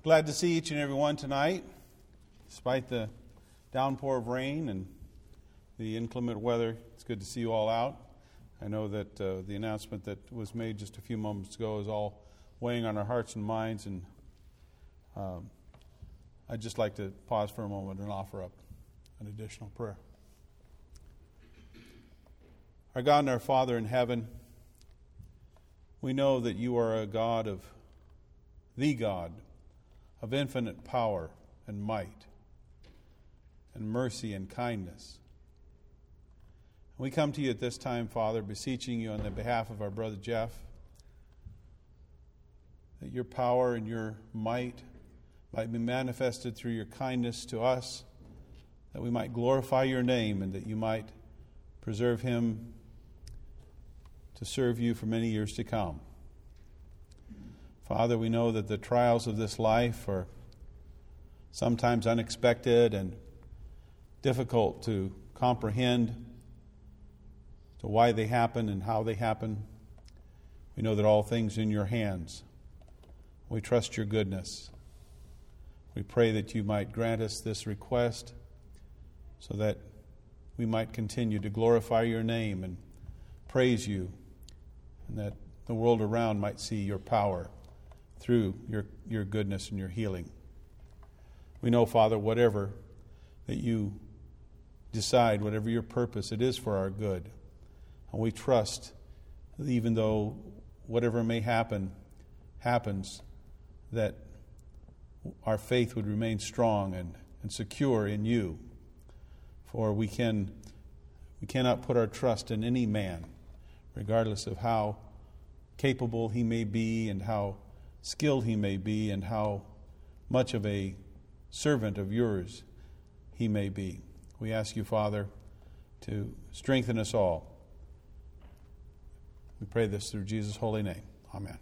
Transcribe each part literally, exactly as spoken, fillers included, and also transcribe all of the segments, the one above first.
Glad to see each and every one tonight, despite the downpour of rain and the inclement weather. It's good to see you all out. I know that uh, the announcement that was made just a few moments ago is all weighing on our hearts and minds, and um, I'd just like to pause for a moment and offer up an additional prayer. Our God and our Father in heaven, we know that you are a God of, the God of infinite power and might and mercy and kindness. We come to you at this time, Father, beseeching you on the behalf of our brother Jeff, that your power and your might might be manifested through your kindness to us, that we might glorify your name and that you might preserve him to serve you for many years to come. Father, we know that the trials of this life are sometimes unexpected and difficult to comprehend to why they happen and how they happen. We know that all things are in your hands. We trust your goodness. We pray that you might grant us this request so that we might continue to glorify your name and praise you, and that the world around might see your power through your, your goodness and your healing. We know, Father, whatever that you decide, whatever your purpose, it is for our good. And we trust that even though whatever may happen, happens, that our faith would remain strong and, and secure in you. For we can we cannot put our trust in any man, regardless of how capable he may be and how skilled he may be and how much of a servant of yours he may be. We ask you, Father, to strengthen us all. We pray this through Jesus' holy name. Amen.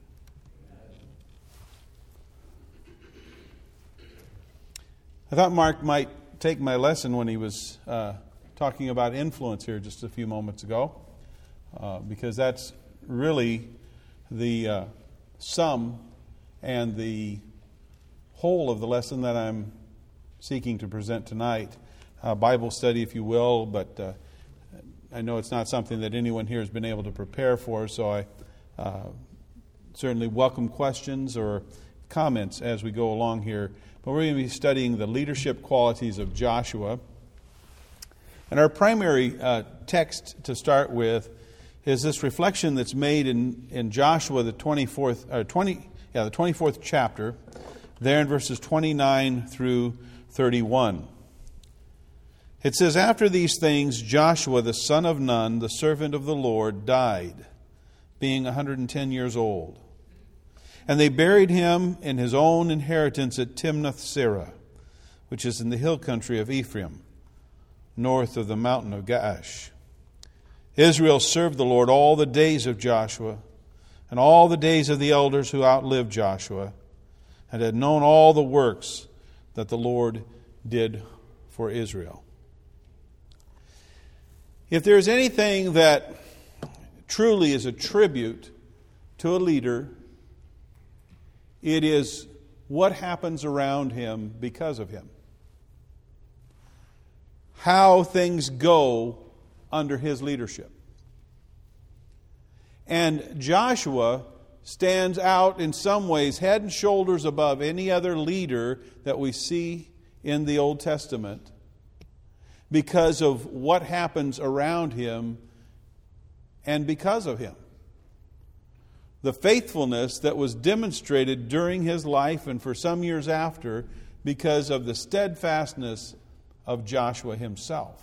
I thought Mark might take my lesson when he was uh, talking about influence here just a few moments ago, uh, because that's really the uh, sum and the whole of the lesson that I'm seeking to present tonight. Uh, Bible study, if you will, but uh, I know it's not something that anyone here has been able to prepare for, so I uh, certainly welcome questions or comments as we go along here. But we're going to be studying the leadership qualities of Joshua. And our primary uh, text to start with is this reflection that's made in, in Joshua, the twenty-fourth, uh, twenty, yeah, the twenty-fourth chapter, there in verses twenty-nine through thirty-one. It says, "After these things, Joshua the son of Nun, the servant of the Lord, died, being one hundred ten years old. And they buried him in his own inheritance at Timnath-Serah, which is in the hill country of Ephraim, north of the mountain of Gaash. Israel served the Lord all the days of Joshua, and all the days of the elders who outlived Joshua, and had known all the works that the Lord did for Israel." If there is anything that truly is a tribute to a leader, it is what happens around him because of him. How things go under his leadership. And Joshua stands out in some ways head and shoulders above any other leader that we see in the Old Testament because of what happens around him and because of him. The faithfulness that was demonstrated during his life and for some years after because of the steadfastness of Joshua himself.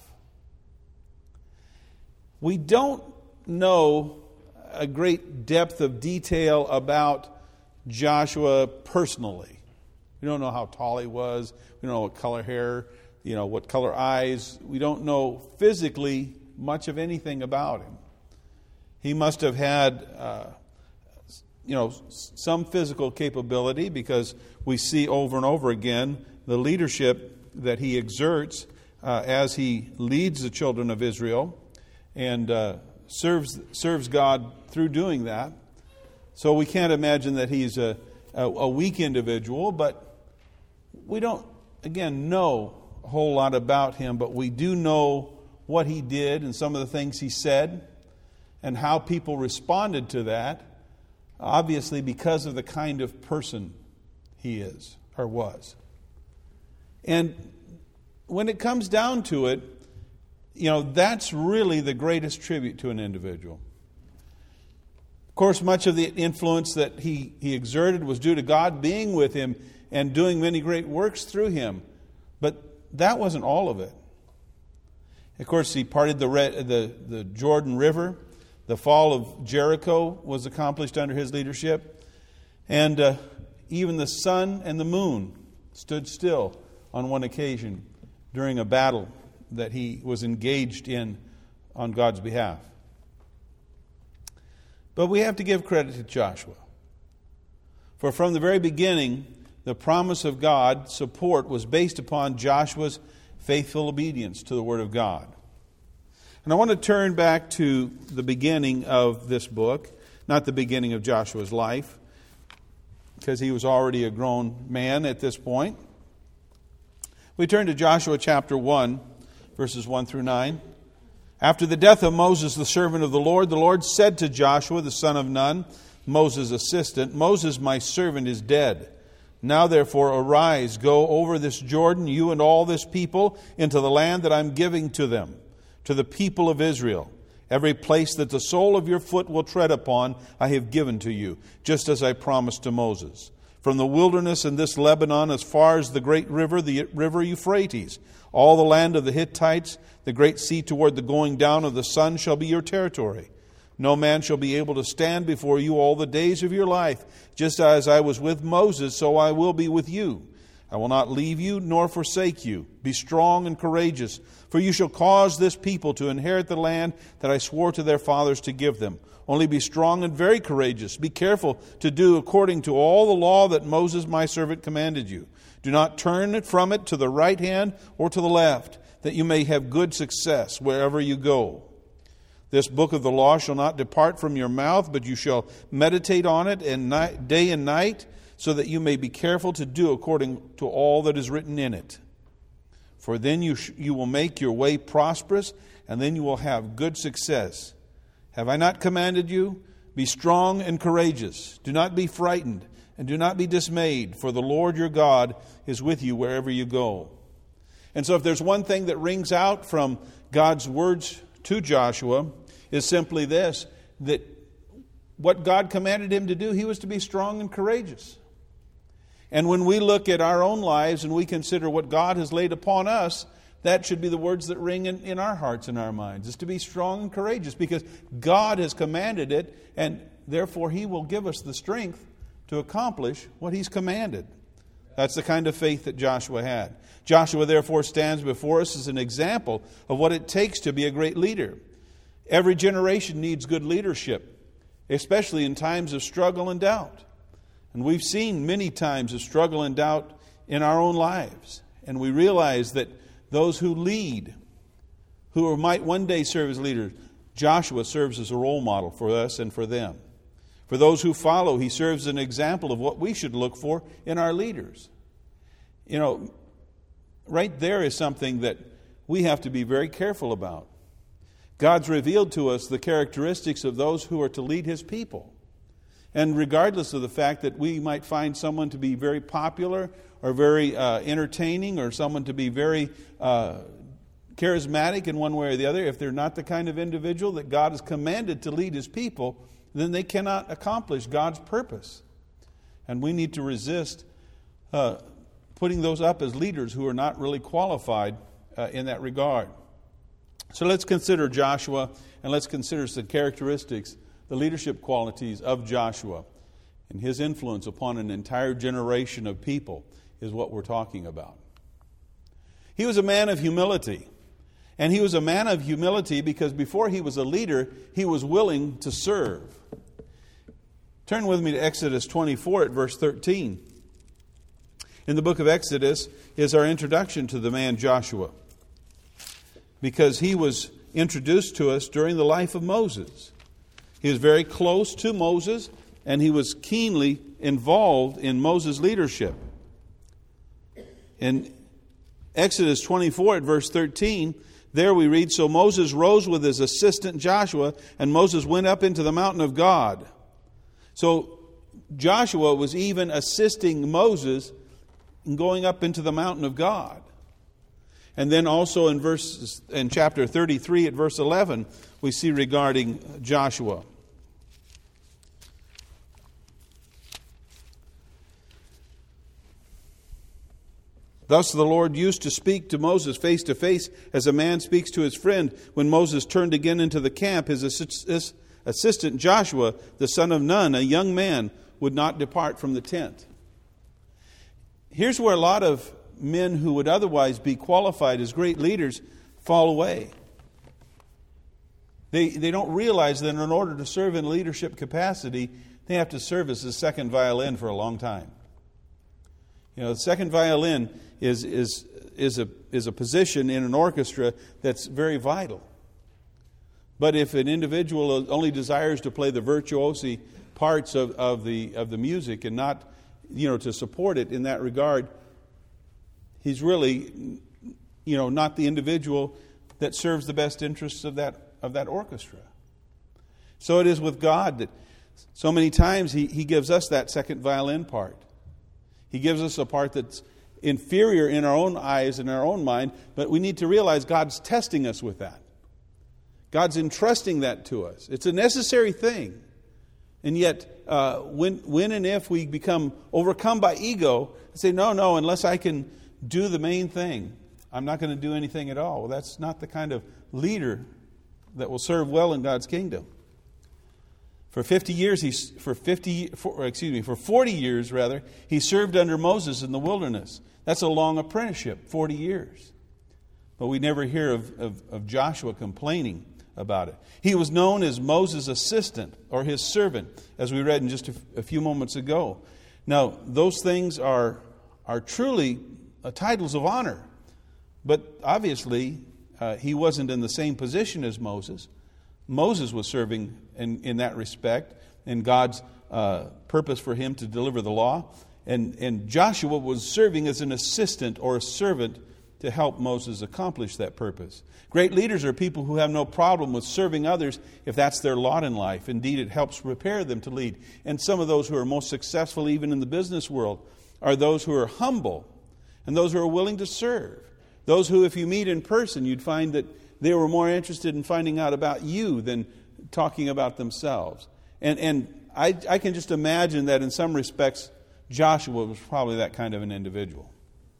We don't know a great depth of detail about Joshua personally. We don't know how tall he was. We don't know what color hair, you know, what color eyes. We don't know physically much of anything about him. He must have had, uh, you know, some physical capability because we see over and over again the leadership that he exerts uh, as he leads the children of Israel and uh, serves serves God through doing that. So we can't imagine that he's a, a, a weak individual, but We don't, again, know a whole lot about him, but we do know what he did and some of the things he said and how people responded to that, obviously because of the kind of person he is or was. And when it comes down to it, you know, that's really the greatest tribute to an individual. Of course, much of the influence that he, he exerted was due to God being with him and doing many great works through him. But that wasn't all of it. Of course, he parted the, the, the Jordan River. The fall of Jericho was accomplished under his leadership. And uh, even the sun and the moon stood still on one occasion during a battle that he was engaged in on God's behalf. But we have to give credit to Joshua. For from the very beginning, the promise of God's support was based upon Joshua's faithful obedience to the Word of God. And I want to turn back to the beginning of this book, not the beginning of Joshua's life, because he was already a grown man at this point. We turn to Joshua chapter one, verses one through nine. After the death of Moses, the servant of the Lord, the Lord said to Joshua, the son of Nun, Moses' assistant, Moses, my servant, is dead. Now therefore arise, go over this Jordan, you and all this people, into the land that I'm giving to them, to the people of Israel. Every place that the sole of your foot will tread upon, I have given to you, just as I promised to Moses. From the wilderness and this Lebanon, as far as the great river, the river Euphrates, all the land of the Hittites, the great sea toward the going down of the sun shall be your territory. No man shall be able to stand before you all the days of your life. Just as I was with Moses, so I will be with you. I will not leave you nor forsake you. Be strong and courageous, for you shall cause this people to inherit the land that I swore to their fathers to give them. Only be strong and very courageous. Be careful to do according to all the law that Moses my servant commanded you. Do not turn it from it to the right hand or to the left, that you may have good success wherever you go. This book of the law shall not depart from your mouth, but you shall meditate on it and night, day and night, so that you may be careful to do according to all that is written in it. For then you sh- you will make your way prosperous, and then you will have good success. Have I not commanded you? Be strong and courageous. Do not be frightened, and do not be dismayed, for the Lord your God is with you wherever you go. And so if there's one thing that rings out from God's words to Joshua, is simply this, that what God commanded him to do, he was to be strong and courageous. And when we look at our own lives and we consider what God has laid upon us, that should be the words that ring in, in our hearts and our minds, is to be strong and courageous, because God has commanded it, and therefore he will give us the strength to accomplish what he's commanded. That's the kind of faith that Joshua had. Joshua therefore stands before us as an example of what it takes to be a great leader. Every generation needs good leadership, especially in times of struggle and doubt. And we've seen many times of struggle and doubt in our own lives. And we realize that those who lead, who might one day serve as leaders, Joshua serves as a role model for us and for them. For those who follow, he serves as an example of what we should look for in our leaders. You know, right there is something that we have to be very careful about. God's revealed to us the characteristics of those who are to lead his people. And regardless of the fact that we might find someone to be very popular or very uh, entertaining, or someone to be very uh, charismatic in one way or the other, if they're not the kind of individual that God has commanded to lead his people, then they cannot accomplish God's purpose. And we need to resist uh, putting those up as leaders who are not really qualified uh, in that regard. So let's consider Joshua, and let's consider the characteristics, the leadership qualities of Joshua, and his influence upon an entire generation of people is what we're talking about. He was a man of humility. And he was a man of humility because before he was a leader, he was willing to serve. Turn with me to Exodus twenty-four at verse thirteen. In the book of Exodus is our introduction to the man Joshua, because he was introduced to us during the life of Moses. He was very close to Moses, and he was keenly involved in Moses' leadership. In Exodus twenty-four at verse thirteen, there we read, "So Moses rose with his assistant Joshua, and Moses went up into the mountain of God." So Joshua was even assisting Moses in going up into the mountain of God. And then also in verse in chapter thirty-three at verse eleven, we see regarding Joshua. "Thus the Lord used to speak to Moses face to face as a man speaks to his friend. When Moses turned again into the camp, his assistant Joshua, the son of Nun, a young man, would not depart from the tent." Here's where a lot of men who would otherwise be qualified as great leaders fall away. They, they don't realize that in order to serve in leadership capacity, they have to serve as a second violin for a long time. You know, the second violin is is is a is a position in an orchestra that's very vital. But if an individual only desires to play the virtuosi parts of, of the of the music and not, you know, to support it in that regard, he's really, you know, not the individual that serves the best interests of that of that orchestra. So it is with God that so many times he, he gives us that second violin part. He gives us a part that's inferior in our own eyes and our own mind, but we need to realize God's testing us with that. God's entrusting that to us. It's a necessary thing. And yet, uh, when, when and if we become overcome by ego, and say, no, no, unless I can do the main thing, I'm not going to do anything at all. Well, that's not the kind of leader that will serve well in God's kingdom. For fifty years, he for fifty, for, excuse me, for forty years rather, he served under Moses in the wilderness. That's a long apprenticeship, forty years. But we never hear of, of, of Joshua complaining about it. He was known as Moses' assistant or his servant, as we read in just a, a few moments ago. Now, those things are are truly uh, titles of honor, but obviously uh, he wasn't in the same position as Moses. Moses was serving in, in that respect, in God's uh, purpose for him to deliver the law. And, and Joshua was serving as an assistant or a servant to help Moses accomplish that purpose. Great leaders are people who have no problem with serving others if that's their lot in life. Indeed, it helps prepare them to lead. And some of those who are most successful, even in the business world, are those who are humble and those who are willing to serve. Those who, if you meet in person, you'd find that they were more interested in finding out about you than talking about themselves. And and I, I can just imagine that in some respects, Joshua was probably that kind of an individual.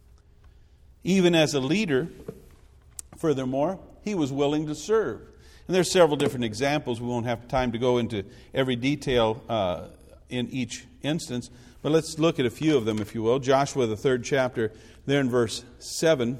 Even as a leader, furthermore, he was willing to serve. And there's several different examples. We won't have time to go into every detail uh, in each instance, but let's look at a few of them, if you will. Joshua, the third chapter, there in verse seven.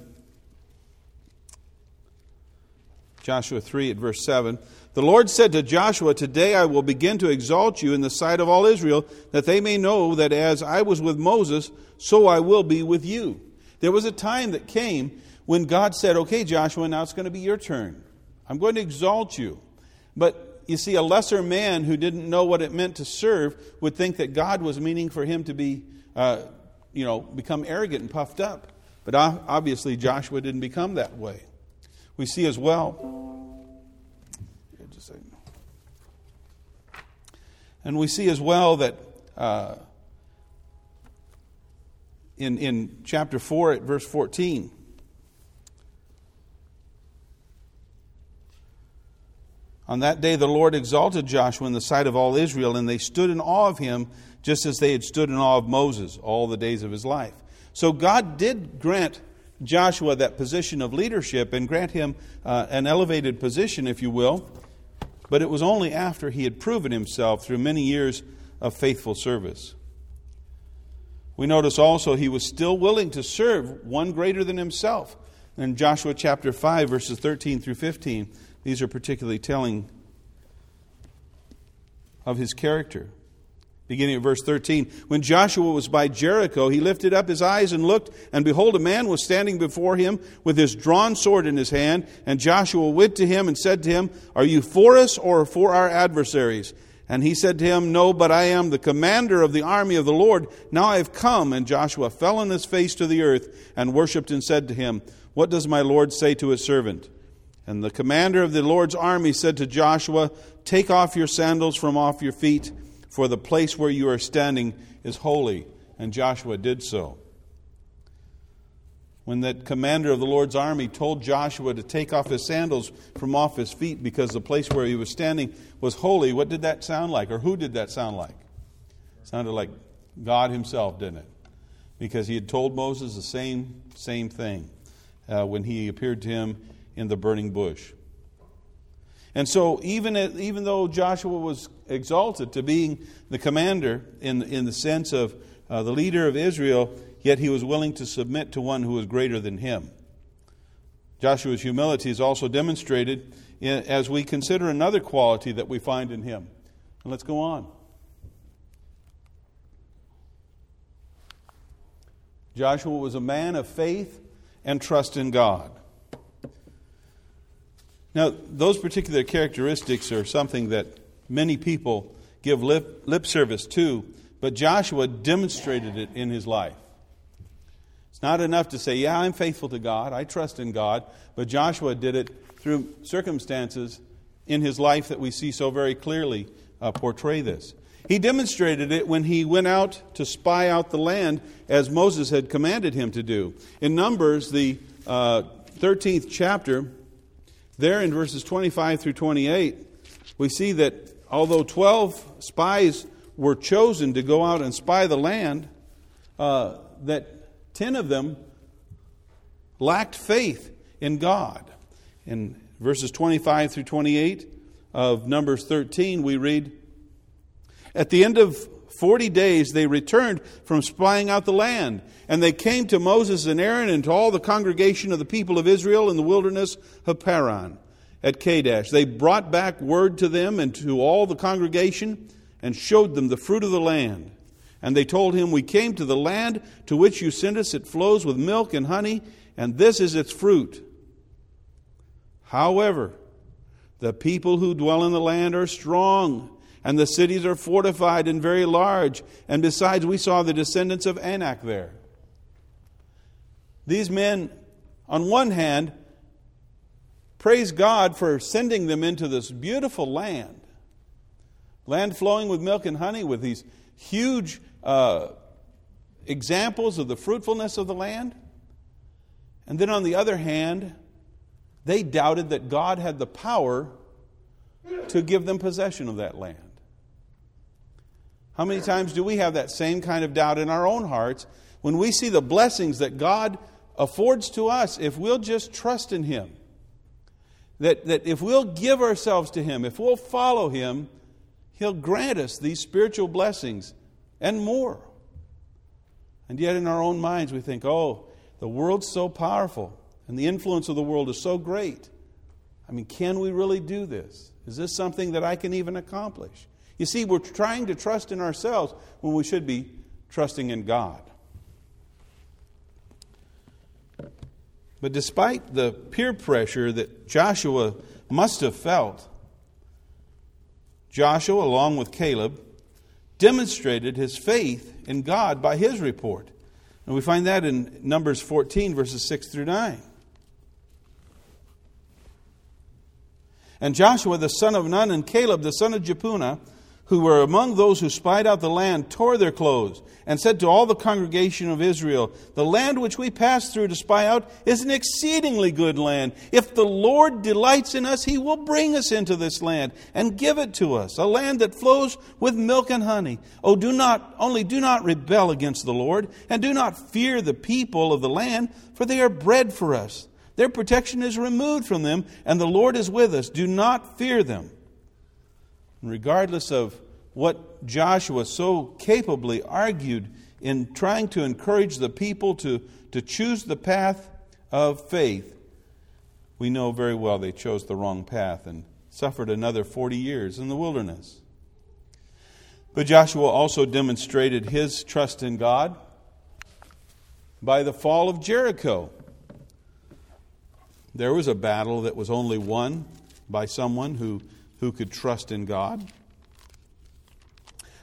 Joshua three at verse seven. "The Lord said to Joshua, 'Today I will begin to exalt you in the sight of all Israel, that they may know that as I was with Moses, so I will be with you.'" There was a time that came when God said, "Okay, Joshua, now it's going to be your turn. I'm going to exalt you." But you see, a lesser man who didn't know what it meant to serve would think that God was meaning for him to be, uh, you know, become arrogant and puffed up. But obviously Joshua didn't become that way. We see as well, just a second. and we see as well that uh, in in chapter four at verse fourteen, "On that day the Lord exalted Joshua in the sight of all Israel, and they stood in awe of him, just as they had stood in awe of Moses all the days of his life." So God did grant Joshua that position of leadership and grant him uh, an elevated position, if you will. But it was only after he had proven himself through many years of faithful service. We notice also he was still willing to serve one greater than himself. In Joshua chapter five, verses thirteen through fifteen, these are particularly telling of his character. Beginning at verse thirteen, "When Joshua was by Jericho, he lifted up his eyes and looked, and behold, a man was standing before him with his drawn sword in his hand. And Joshua went to him and said to him, 'Are you for us or for our adversaries?' And he said to him, No, but I am the commander of the army of the Lord. Now I have come. And Joshua fell on his face to the earth and worshipped and said to him, What does my Lord say to his servant? And the commander of the Lord's army said to Joshua, Take off your sandals from off your feet, for the place where you are standing is holy. And Joshua did so. When that commander of the Lord's army told Joshua to take off his sandals from off his feet because the place where he was standing was holy, what did that sound like? Or who did that sound like? It sounded like God himself, didn't it? Because he had told Moses the same, same thing uh, when he appeared to him in the burning bush. And so even, at, even though Joshua was exalted to being the commander in, in the sense of uh, the leader of Israel, yet he was willing to submit to one who was greater than him. Joshua's humility is also demonstrated in, as we consider another quality that we find in him. And let's go on. Joshua was a man of faith and trust in God. Now, those particular characteristics are something that many people give lip, lip service to, but Joshua demonstrated it in his life. It's not enough to say, yeah, I'm faithful to God, I trust in God, but Joshua did it through circumstances in his life that we see so very clearly uh, portray this. He demonstrated it when he went out to spy out the land as Moses had commanded him to do. In Numbers, the uh, thirteenth chapter, there in verses twenty-five through twenty-eight, we see that although twelve spies were chosen to go out and spy the land, uh, that ten of them lacked faith in God. In verses twenty-five through twenty-eight of Numbers thirteen, we read, At the end of forty days they returned from spying out the land, and they came to Moses and Aaron and to all the congregation of the people of Israel in the wilderness of Paran at Kadesh. They brought back word to them and to all the congregation and showed them the fruit of the land. And they told him, We came to the land to which you sent us. It flows with milk and honey, and this is its fruit. However, the people who dwell in the land are strong, and the cities are fortified and very large. And besides, we saw the descendants of Anak there. These men, on one hand, praise God for sending them into this beautiful land. Land flowing with milk and honey, with these huge uh, examples of the fruitfulness of the land. And then on the other hand, they doubted that God had the power to give them possession of that land. How many times do we have that same kind of doubt in our own hearts when we see the blessings that God affords to us if we'll just trust in Him? That, that if we'll give ourselves to Him, if we'll follow Him, He'll grant us these spiritual blessings and more. And yet in our own minds we think, oh, the world's so powerful and the influence of the world is so great. I mean, can we really do this? Is this something that I can even accomplish? You see, we're trying to trust in ourselves when we should be trusting in God. But despite the peer pressure that Joshua must have felt, Joshua, along with Caleb, demonstrated his faith in God by his report. And we find that in Numbers fourteen, verses six through nine. And Joshua, the son of Nun, and Caleb, the son of Jephunneh, who were among those who spied out the land, tore their clothes and said to all the congregation of Israel, The land which we passed through to spy out is an exceedingly good land. If the Lord delights in us, He will bring us into this land and give it to us, a land that flows with milk and honey. Oh, do not, only do not rebel against the Lord, and do not fear the people of the land, for they are bread for us. Their protection is removed from them, and the Lord is with us. Do not fear them. And regardless of what Joshua so capably argued in trying to encourage the people to, to choose the path of faith, we know very well they chose the wrong path and suffered another forty years in the wilderness. But Joshua also demonstrated his trust in God by the fall of Jericho. There was a battle that was only won by someone who, who could trust in God.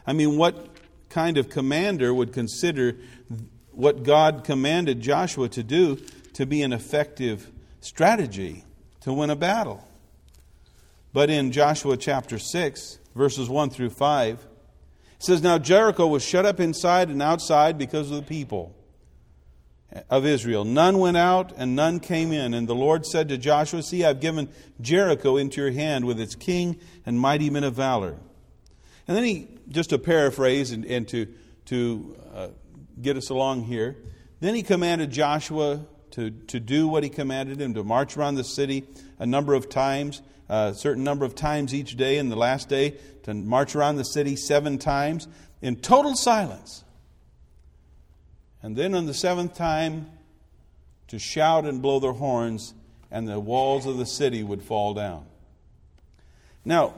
I mean, what kind of commander would consider what God commanded Joshua to do to be an effective strategy to win a battle? But in Joshua chapter six, verses one through five, it says, "Now Jericho was shut up inside and outside because of the people of Israel. None went out and none came in. And the Lord said to Joshua, See, I've given Jericho into your hand with its king and mighty men of valor." And then he, just to paraphrase and, and to, to uh, get us along here, then he commanded Joshua to, to do what he commanded him, to march around the city a number of times, a certain number of times each day, and the last day to march around the city seven times in total silence. And then on the seventh time, to shout and blow their horns, and the walls of the city would fall down. Now,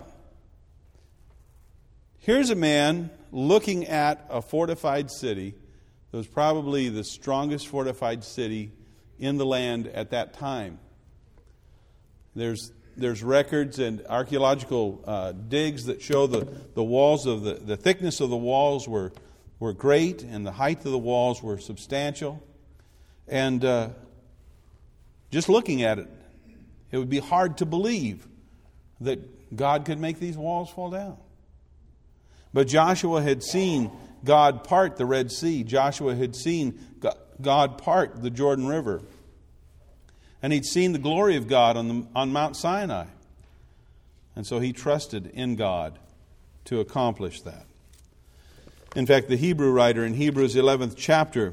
here's a man looking at a fortified city that was probably the strongest fortified city in the land at that time. There's there's records and archaeological uh, digs that show the, the walls of the, the thickness of the walls were were great, and the height of the walls were substantial. And uh, just looking at it, it would be hard to believe that God could make these walls fall down. But Joshua had seen God part the Red Sea. Joshua had seen God part the Jordan River. And he'd seen the glory of God on, the, on Mount Sinai. And so he trusted in God to accomplish that. In fact, the Hebrew writer in Hebrews eleventh chapter,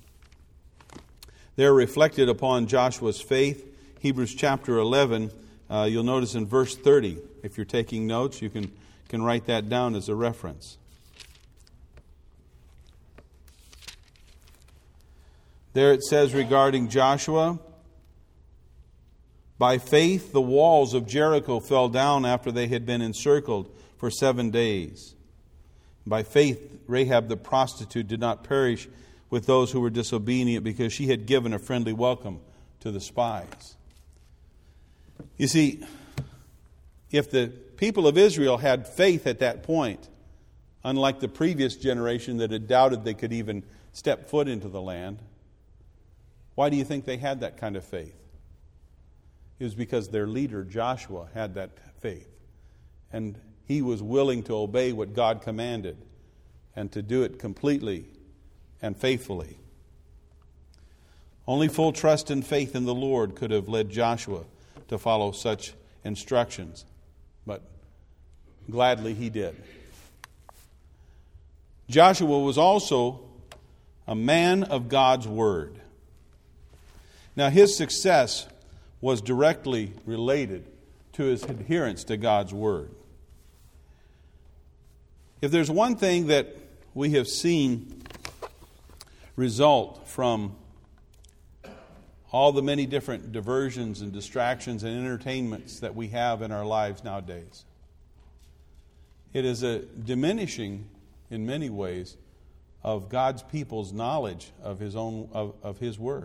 there reflected upon Joshua's faith. Hebrews chapter eleven, uh, you'll notice in verse thirty. If you're taking notes, you can, can write that down as a reference. There it says regarding Joshua, "By faith the walls of Jericho fell down after they had been encircled for seven days. By faith Rahab the prostitute did not perish with those who were disobedient, because she had given a friendly welcome to the spies." You see, if the people of Israel had faith at that point, unlike the previous generation that had doubted they could even step foot into the land, why do you think they had that kind of faith? It was because their leader, Joshua, had that faith. And he was willing to obey what God commanded and to do it completely and faithfully. Only full trust and faith in the Lord could have led Joshua to follow such instructions. But gladly he did. Joshua was also a man of God's word. Now, his success was directly related to his adherence to God's word. If there's one thing that we have seen result from all the many different diversions and distractions and entertainments that we have in our lives nowadays, it is a diminishing, in many ways, of God's people's knowledge of His own of, of His Word.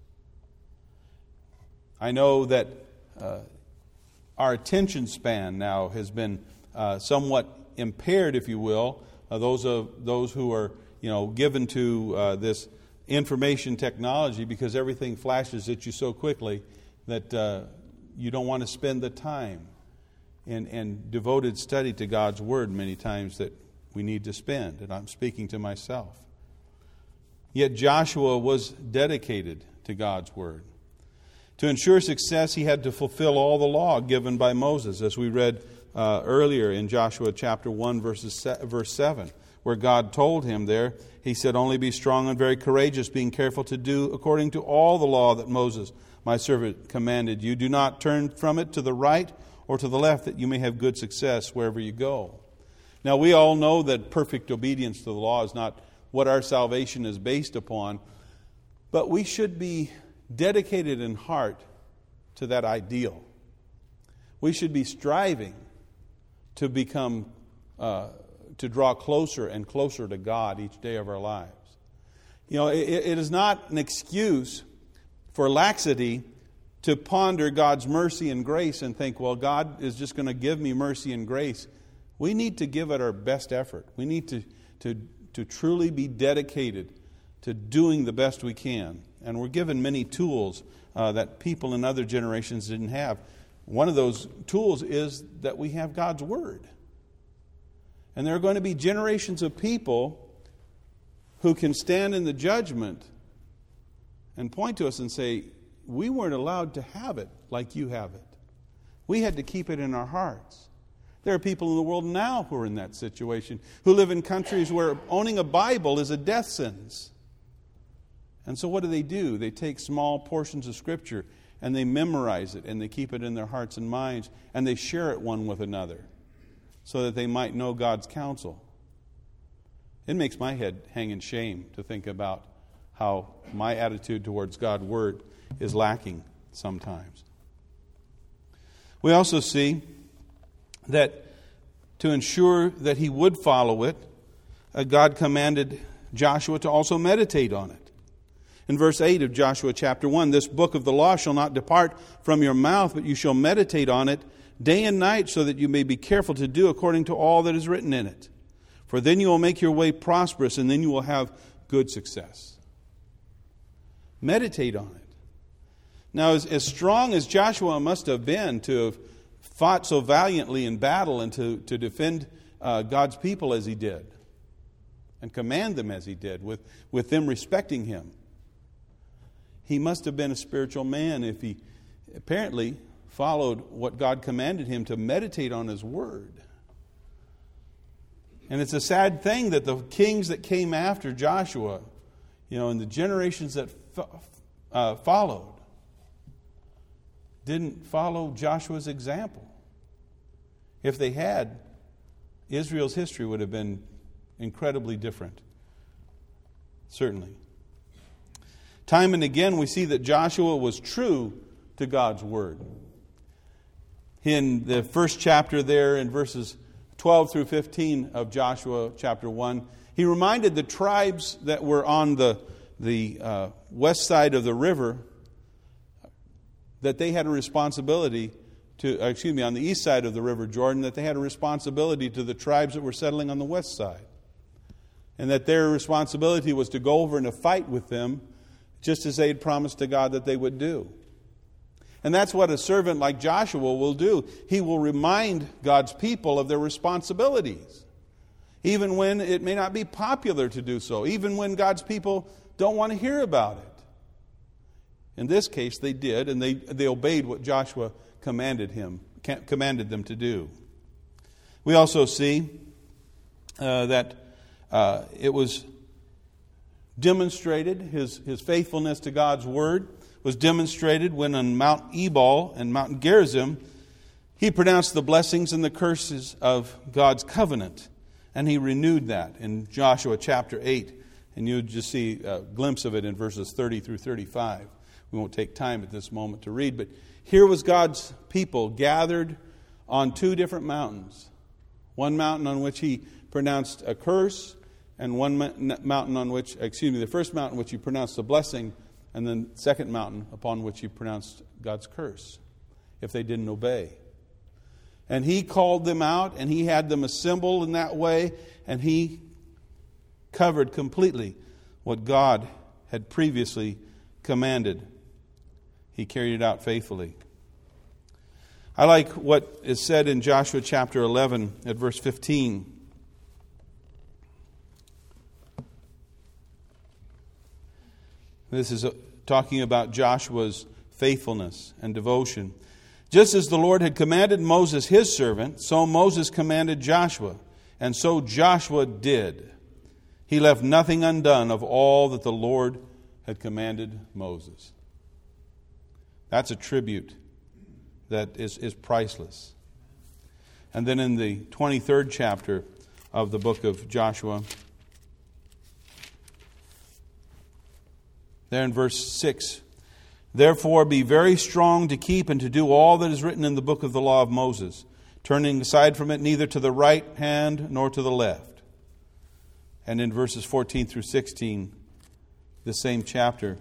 I know that uh, our attention span now has been uh, somewhat impaired, if you will. Uh, those of those who are, you know, given to uh, this information technology, because everything flashes at you so quickly that uh, you don't want to spend the time and, and devoted study to God's Word many times that we need to spend. And I'm speaking to myself. Yet Joshua was dedicated to God's Word. To ensure success, he had to fulfill all the law given by Moses, as we read uh, earlier in Joshua chapter one, verses se- verse seven, where God told him there, He said, "Only be strong and very courageous, being careful to do according to all the law that Moses, my servant, commanded you. Do not turn from it to the right or to the left, that you may have good success wherever you go." Now, we all know that perfect obedience to the law is not what our salvation is based upon, but we should be dedicated in heart to that ideal. We should be striving to become, uh, to draw closer and closer to God each day of our lives. You know, it, it is not an excuse for laxity to ponder God's mercy and grace and think, well, God is just going to give me mercy and grace We need to give it our best effort. We need to, to, to truly be dedicated to doing the best we can. And we're given many tools uh, that people in other generations didn't have. One of those tools is that we have God's Word. And there are going to be generations of people who can stand in the judgment and point to us and say, we weren't allowed to have it like you have it. We had to keep it in our hearts. There are people in the world now who are in that situation, who live in countries where owning a Bible is a death sentence. And so what do they do? They take small portions of Scripture and they memorize it and they keep it in their hearts and minds and they share it one with another so that they might know God's counsel. It makes my head hang in shame to think about how my attitude towards God's Word is lacking sometimes. We also see that to ensure that he would follow it, uh, God commanded Joshua to also meditate on it. In verse eight of Joshua chapter one, this book of the law shall not depart from your mouth, but you shall meditate on it day and night, so that you may be careful to do according to all that is written in it. For then you will make your way prosperous, and then you will have good success. Meditate on it. Now, as, as strong as Joshua must have been to have fought so valiantly in battle and to, to defend uh, God's people as he did, and command them as he did, with, with them respecting him, he must have been a spiritual man if he apparently followed what God commanded him to meditate on his word. And it's a sad thing that the kings that came after Joshua, you know, and the generations that fo- uh, followed, didn't follow Joshua's example. If they had, Israel's history would have been incredibly different. Certainly. Time and again we see that Joshua was true to God's word. In the first chapter there, in verses twelve through fifteen of Joshua chapter one, he reminded the tribes that were on the, the uh, west side of the river that they had a responsibility to, excuse me, on the east side of the river Jordan, that they had a responsibility to the tribes that were settling on the west side. And that their responsibility was to go over and to fight with them, just as they had promised to God that they would do. And that's what a servant like Joshua will do. He will remind God's people of their responsibilities, even when it may not be popular to do so, even when God's people don't want to hear about it. In this case, they did, and they, they obeyed what Joshua commanded him, commanded them to do. We also see uh, that uh, it was demonstrated, his, his faithfulness to God's word was demonstrated when on Mount Ebal and Mount Gerizim, he pronounced the blessings and the curses of God's covenant. And he renewed that in Joshua chapter eight. And you'll just see a glimpse of it in verses thirty through thirty-five. We won't take time at this moment to read, but here was God's people gathered on two different mountains. One mountain on which he pronounced a curse, and one mountain on which, excuse me, the first mountain which he pronounced a blessing, and then the second mountain upon which he pronounced God's curse, if they didn't obey. And he called them out, and he had them assemble in that way, and he covered completely what God had previously commanded. He carried it out faithfully. I like what is said in Joshua chapter eleven at verse fifteen. This is talking about Joshua's faithfulness and devotion. Just as the Lord had commanded Moses his servant, so Moses commanded Joshua, and so Joshua did. He left nothing undone of all that the Lord had commanded Moses. That's a tribute that is, is priceless. And then in the twenty-third chapter of the book of Joshua, there in verse six, therefore be very strong to keep and to do all that is written in the book of the law of Moses, turning aside from it neither to the right hand nor to the left. And in verses fourteen through sixteen, the same chapter,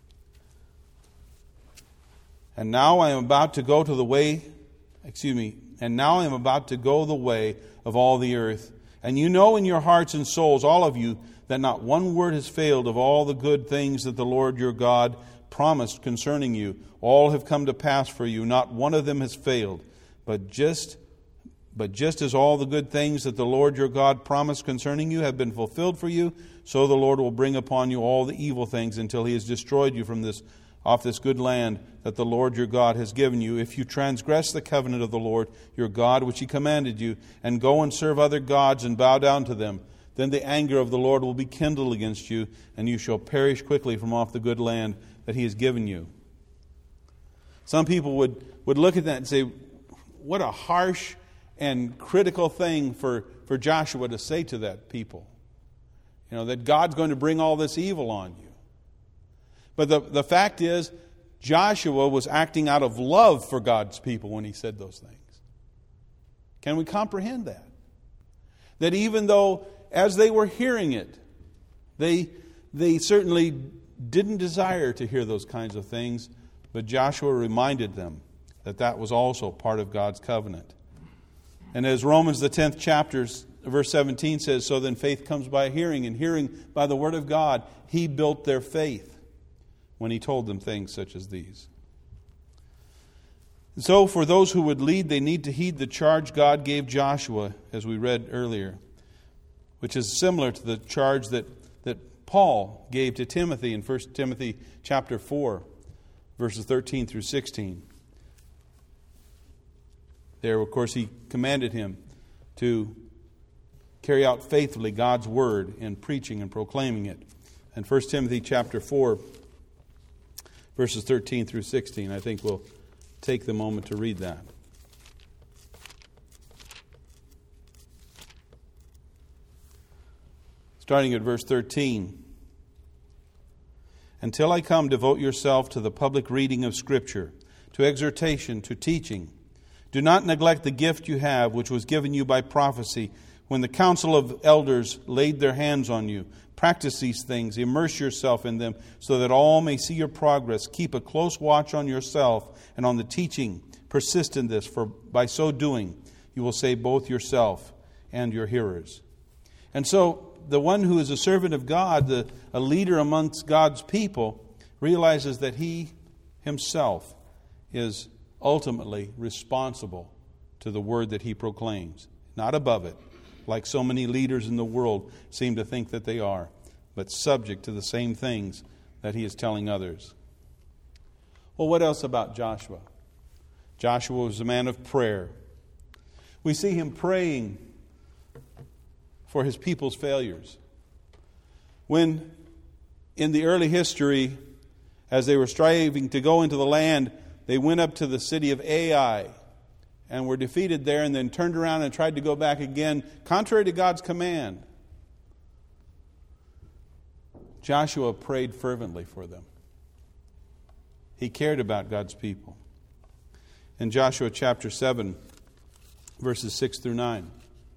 and now I am about to go to the way, excuse me, And now I am about to go the way of all the earth. And you know in your hearts and souls, all of you, that not one word has failed of all the good things that the Lord your God promised concerning you. All have come to pass for you. Not one of them has failed. But just, but just as all the good things that the Lord your God promised concerning you have been fulfilled for you, so the Lord will bring upon you all the evil things until He has destroyed you from this off this good land that the Lord your God has given you, if you transgress the covenant of the Lord your God, which He commanded you, and go and serve other gods and bow down to them. Then the anger of the Lord will be kindled against you, and you shall perish quickly from off the good land that He has given you. Some people would, would look at that and say, what a harsh and critical thing for, for Joshua to say to that people. You know, that God's going to bring all this evil on you. But the, the fact is, Joshua was acting out of love for God's people when he said those things. Can we comprehend that? That even though, as they were hearing it, they, they certainly didn't desire to hear those kinds of things, but Joshua reminded them that that was also part of God's covenant. And as Romans, the tenth chapter, verse seventeen says, so then faith comes by hearing, and hearing by the word of God. He built their faith when he told them things such as these. And so for those who would lead, they need to heed the charge God gave Joshua, as we read earlier, which is similar to the charge that, that Paul gave to Timothy in First Timothy chapter four, verses thirteen through sixteen. There, of course, he commanded him to carry out faithfully God's word in preaching and proclaiming it. And First Timothy chapter four, verses thirteen through sixteen. I think we'll take the moment to read that. Starting at verse thirteen. Until I come, devote yourself to the public reading of Scripture, to exhortation, to teaching. Do not neglect the gift you have, which was given you by prophecy, when the council of elders laid their hands on you. Practice these things, immerse yourself in them, so that all may see your progress. Keep a close watch on yourself and on the teaching. Persist in this, for by so doing, you will save both yourself and your hearers. And so, the one who is a servant of God, the, a leader amongst God's people, realizes that he himself is ultimately responsible to the word that he proclaims, not above it, like so many leaders in the world seem to think that they are, but subject to the same things that he is telling others. Well, what else about Joshua? Joshua was a man of prayer. We see him praying for his people's failures. When, in the early history, as they were striving to go into the land, they went up to the city of Ai and were defeated there, and then turned around and tried to go back again, contrary to God's command. Joshua prayed fervently for them. He cared about God's people. In Joshua chapter seven, verses six through nine.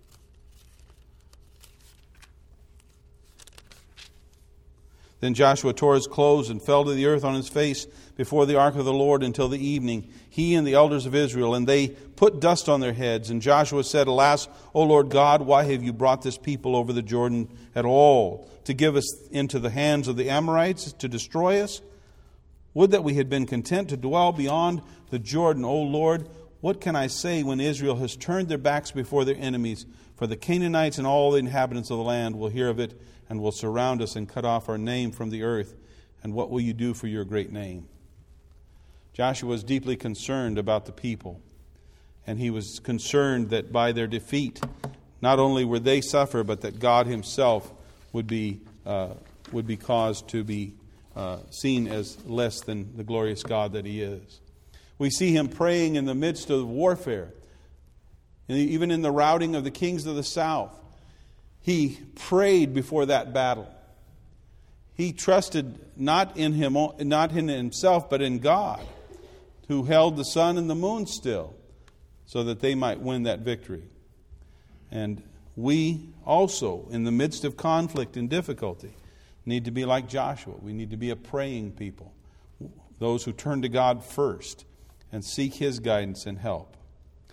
Then Joshua tore his clothes and fell to the earth on his face before the ark of the Lord until the evening, he and the elders of Israel, and they put dust on their heads. And Joshua said, Alas, O Lord God, why have you brought this people over the Jordan at all, to give us into the hands of the Amorites, to destroy us? Would that we had been content to dwell beyond the Jordan. O Lord, what can I say when Israel has turned their backs before their enemies? For the Canaanites and all the inhabitants of the land will hear of it, and will surround us and cut off our name from the earth. And what will you do for your great name? Joshua was deeply concerned about the people. And he was concerned that by their defeat, not only would they suffer, but that God himself would be uh, would be caused to be uh, seen as less than the glorious God that he is. We see him praying in the midst of warfare. And even in the routing of the kings of the south, he prayed before that battle. He trusted not in him, not in himself, but in God, who held the sun and the moon still, so that they might win that victory. And we also, in the midst of conflict and difficulty, need to be like Joshua. We need to be a praying people, those who turn to God first and seek his guidance and help.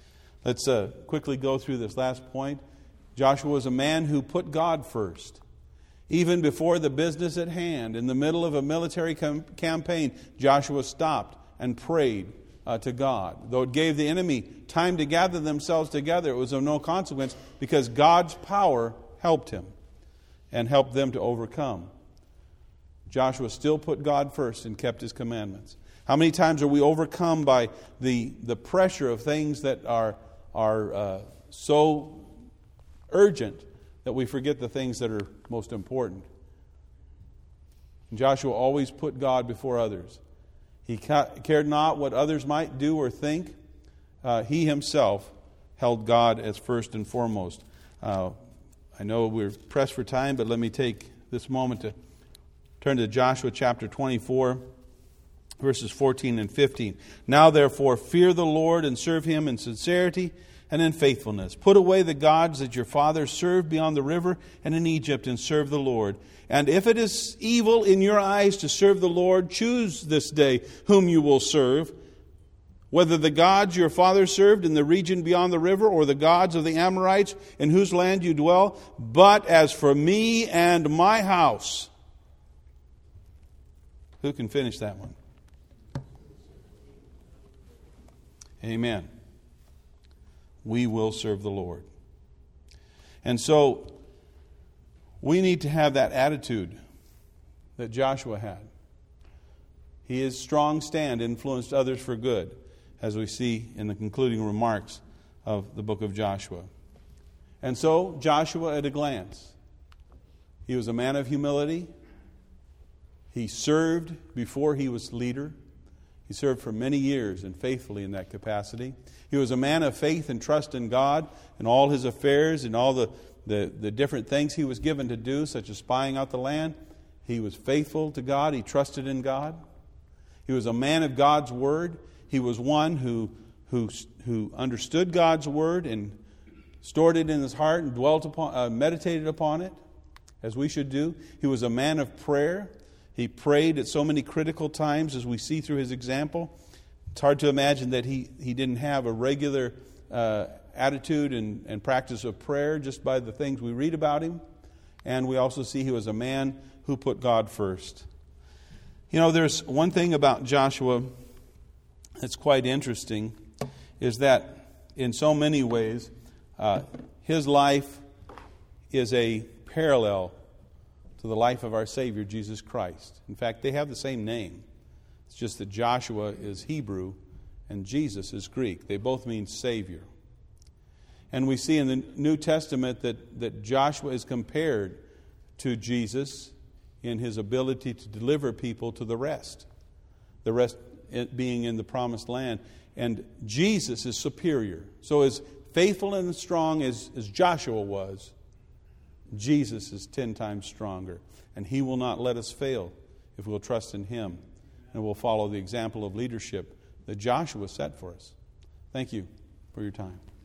Let's uh, quickly go through this last point. Joshua was a man who put God first. Even before the business at hand, in the middle of a military com- campaign, Joshua stopped and prayed uh, to God. Though it gave the enemy time to gather themselves together, it was of no consequence because God's power helped him and helped them to overcome. Joshua still put God first and kept his commandments. How many times are we overcome by the, the pressure of things that are, are uh, so urgent that we forget the things that are most important? And Joshua always put God before others. He ca- cared not what others might do or think. Uh, he himself held God as first and foremost. Uh, I know we're pressed for time, but let me take this moment to turn to Joshua chapter twenty-four, verses fourteen and fifteen. Now therefore fear the Lord and serve him in sincerity and in faithfulness. Put away the gods that your fathers served beyond the river and in Egypt, and serve the Lord. And if it is evil in your eyes to serve the Lord, choose this day whom you will serve, whether the gods your fathers served in the region beyond the river, or the gods of the Amorites in whose land you dwell. But as for me and my house... Who can finish that one? Amen. We will serve the Lord. And so, we need to have that attitude that Joshua had. His strong stand influenced others for good, as we see in the concluding remarks of the book of Joshua. And so, Joshua at a glance. He was a man of humility. He served before he was leader. He served for many years and faithfully in that capacity. He was a man of faith and trust in God in all his affairs and all the, the, the different things he was given to do, such as spying out the land. He was faithful to God. He trusted in God. He was a man of God's word. He was one who, who, who understood God's word and stored it in his heart and dwelt upon, uh, meditated upon it, as we should do. He was a man of prayer. He prayed at so many critical times, as we see through his example. It's hard to imagine that he, he didn't have a regular uh, attitude and, and practice of prayer just by the things we read about him. And we also see he was a man who put God first. You know, there's one thing about Joshua that's quite interesting, is that in so many ways, uh, his life is a parallel to the life of our Savior, Jesus Christ. In fact, they have the same name. It's just that Joshua is Hebrew and Jesus is Greek. They both mean Savior. And we see in the New Testament that, that Joshua is compared to Jesus in his ability to deliver people to the rest. The rest being in the promised land. And Jesus is superior. So as faithful and strong as, as Joshua was, Jesus is ten times stronger. And he will not let us fail if we'll trust in him. And we'll follow the example of leadership that Joshua set for us. Thank you for your time.